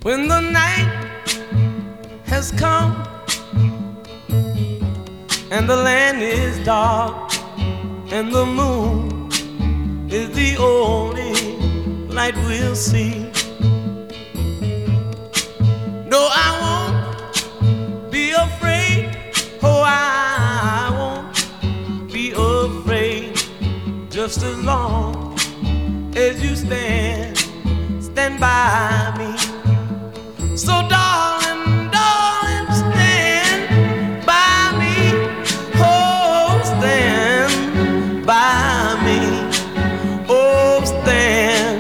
When the night has come and the land is dark and the moon is the only light we'll see. No, I won't be afraid. Oh, I won't be afraid. Just as long as you stand by me. So darling, darling, stand by me. Oh, stand by me. Oh, stand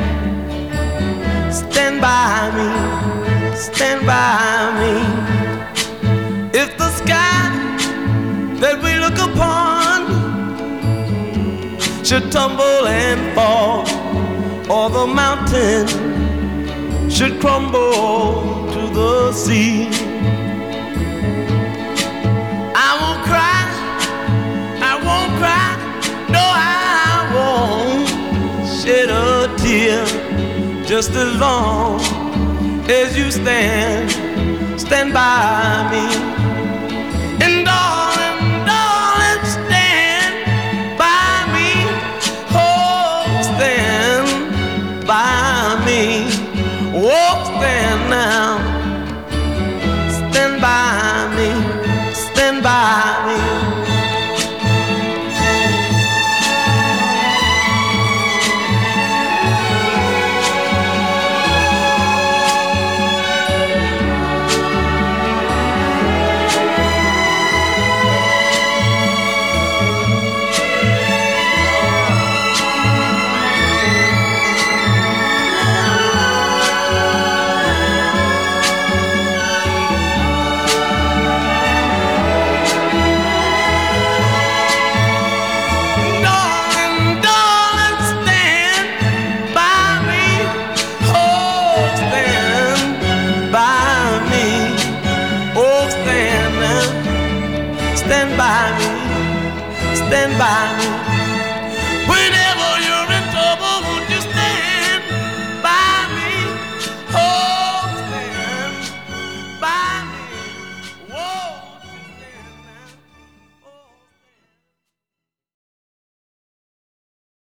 by me. Stand by me. If the sky that we look upon should tumble and fall, or the mountain should crumble to the sea, I won't cry, I won't cry, no, I won't shed a tear. Just as long as you stand by me. And darling, darling, stand by me. Oh, stand by me. Oh, stand now. Stand by me. Stand by me. Stand by me, stand by me.